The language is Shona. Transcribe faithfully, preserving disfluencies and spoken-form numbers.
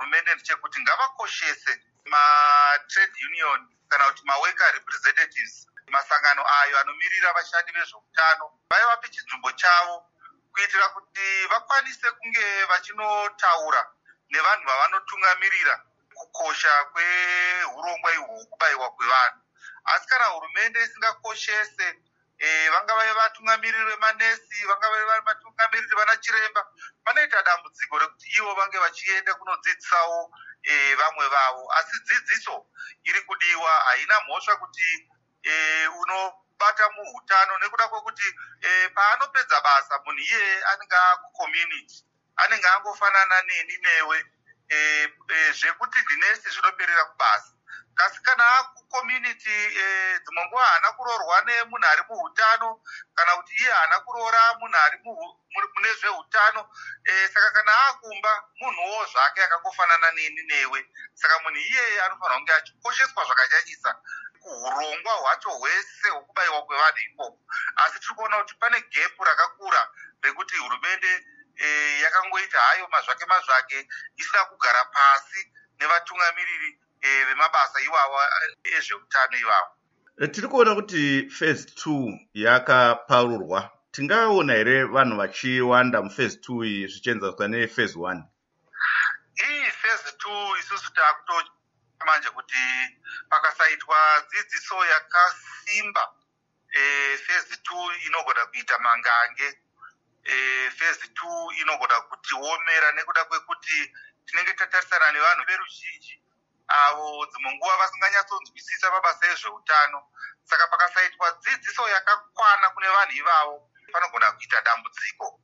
hurumende ndechekuti ngavakoshese ma-trade union kana kuti ma-worker representatives, masangano ayo anomirira vashandi vezveutano, vaivape chinzvimbo chavo kuitira kuti vakwanise kunge vachinotaura nevanhu vavanotungamirira kukosha kwehurongwa ihwu kubayiwa kwevanhu. Asi kana hurumende isingakoshese e, vangava vatungamiriri vemanesi, vangava vatungamiriri vanachiremba, vanoita dambudziko rekuti ivo vange vachienda kunodzidzisawo e, vamwe vavo. Asi dzidziso iri kudiwa, haina mhosva kuti e, unobata muhutano nekuda kwekuti e, paanopedza basa munhu iye anenge akucommunity, anenge angofanana neni newe e, e, zvekuti ndinesi zvinoperera kubasa. Kasi kana akucommunity e, dzimwe nguva haana kuroorwa nemunhu ari muhutano kana kuti iye haana kuroora munhu ari mune zveutano e, saka kana akumba munhuwo zvake akangofanana neni newe. Saka munhu iyeye anofanira kunge achikosheswa zvakanyanyisa kuhurongwa hwacho hwese hwokubayiwa kwevanhu ikoko. Asi tiri kuona kuti pane gepu rakakura rekuti hurumende e, yakangoita hayo mazvake mazvake isina kugara pasi nevatungamiriri e, vemabasa iwawa ezveutano ivavo. Tiri kuona kuti phase two yakaparurwa. Tingaona here vanhu vachiwanda muphase two iyi zvichienzaswa nephase one? Iyi phase two isusu takuto manje kuti pakasaitwa dzidziso yakasimba, e, phase two inogona kuita mangange. E, phase two inogona kutiomera nekuda kwekuti tinenge tatarisana nevanhu veruzhinji avo dzimwe nguva vasinganyatsonzwisisa mabasa ezveutano. Saka pakasaitwa dzidziso yakakwana kune vanhu ivavo, panogona kuita dambudziko.